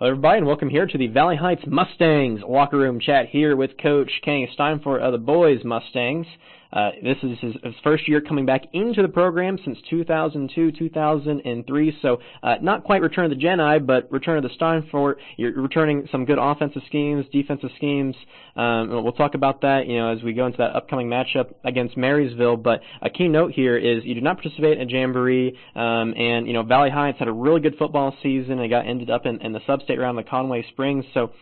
Hello, everybody, and welcome here to the Valley Heights Mustangs locker room chat here with Coach Kenny Steinfort of the boys Mustangs. This is his first year coming back into the program since 2002, 2003, so not quite Return of the Jedi, but Return of the Steinfort. You're returning some good offensive schemes, defensive schemes. We'll talk about that, as we go into that upcoming matchup against Marysville, but a key note here is you did not participate in a Jamboree, and Valley Heights had a really good football season and ended up in the sub-state round of Conway Springs, so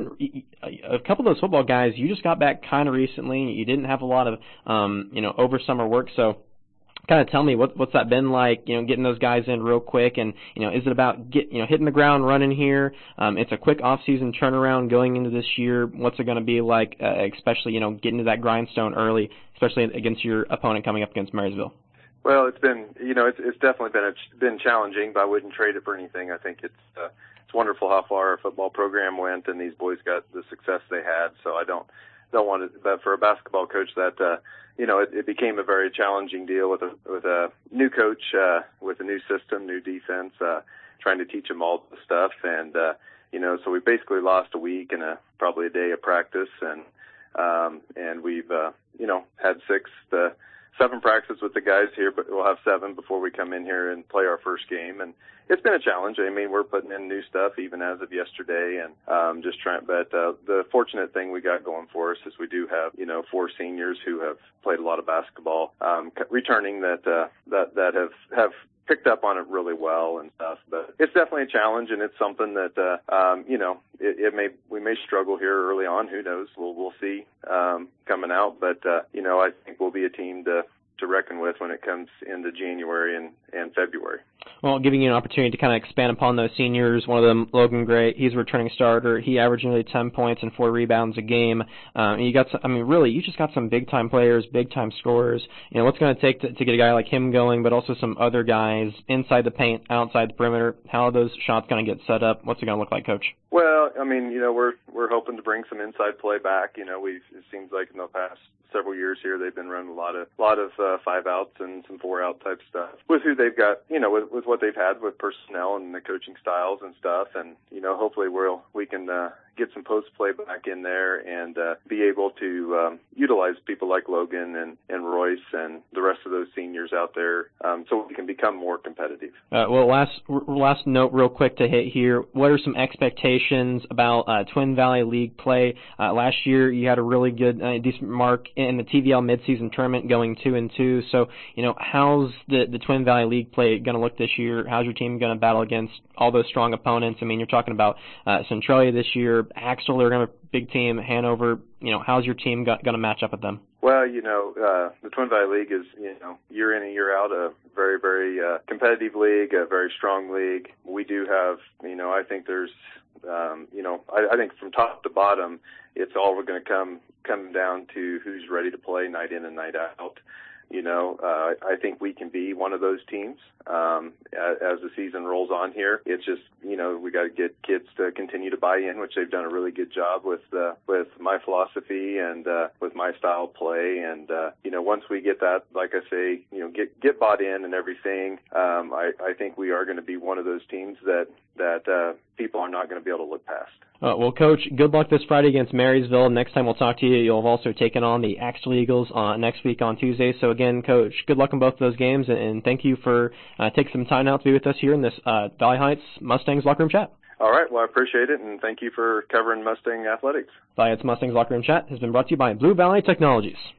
a couple of those football guys, you just got back kind of recently. You didn't have a lot of over summer work, so kind of tell me what's that been like, getting those guys in real quick, and is it about hitting the ground running here? It's a quick off-season turnaround going into this year. What's it going to be like, especially getting to that grindstone early, especially against your opponent coming up against Marysville? Well, it's been it's definitely been challenging, but I wouldn't trade it for anything. I think it's wonderful how far our football program went, and these boys got the success they had. So I don't want it, but for a basketball coach that it became a very challenging deal with a new coach, with a new system, new defense, trying to teach them all the stuff, and so we basically lost a week and probably a day of practice, and we've had 6 to 7 practices with the guys here, but we'll have 7 before we come in here and play our first game. And it's been a challenge. I mean, we're putting in new stuff even as of yesterday, and just trying. But the fortunate thing we got going for us is we do have 4 seniors who have played a lot of basketball, returning that have picked up on it really well and stuff. But it's definitely a challenge, and it's something that we may struggle here early on. Who knows? We'll see coming out. But I think we'll be a team to reckon with when it comes into January and February. Well, giving you an opportunity to kind of expand upon those seniors, one of them, Logan Gray, he's a returning starter. He averaged nearly 10 points and 4 rebounds a game. And you just got some big-time players, big-time scorers. What's going to take to get a guy like him going, but also some other guys inside the paint, outside the perimeter? How are those shots going to get set up? What's it going to look like, Coach? Well, we're hoping to bring some inside play back. It seems like in the past several years here they've been running a lot of 5-outs and some 4-out type stuff with who they've got, with what they've had with personnel and the coaching styles and stuff, and hopefully we can get some post play back in there and be able to utilize people like Logan and Royce and the rest of those seniors out there, so we can become more competitive. Well, last note real quick to hit here. What are some expectations about Twin Valley League play? Last year you had a really good, decent mark in the TVL midseason tournament, going 2-2. So, how's the Twin Valley League play going to look this year? How's your team going to battle against all those strong opponents? I mean, you're talking about Centralia this year, Axtell, they're going to be a big team, Hanover. How's your team going to match up with them? Well, the Twin Valley League is, year in and year out, a very, very competitive league, a very strong league. We do have, I think there's, I think from top to bottom, it's all going to come down to who's ready to play night in and night out. I think we can be one of those teams as the season rolls on here. It's just, we got to get kids to continue to buy in, which they've done a really good job with my philosophy and with my style of play. And once we get that, like I say, get bought in and everything, I think we are going to be one of those teams that people are not going to be able to look past. Well, Coach, good luck this Friday against Marysville. Next time we'll talk to you, you'll have also taken on the Axtell Eagles next week on Tuesday. So again, Coach, good luck in both of those games, and thank you for taking some time out to be with us here in this Valley Heights Mustangs locker room chat. All right, well, I appreciate it, and thank you for covering Mustang athletics. Valley Heights Mustangs locker room chat has been brought to you by Blue Valley Technologies.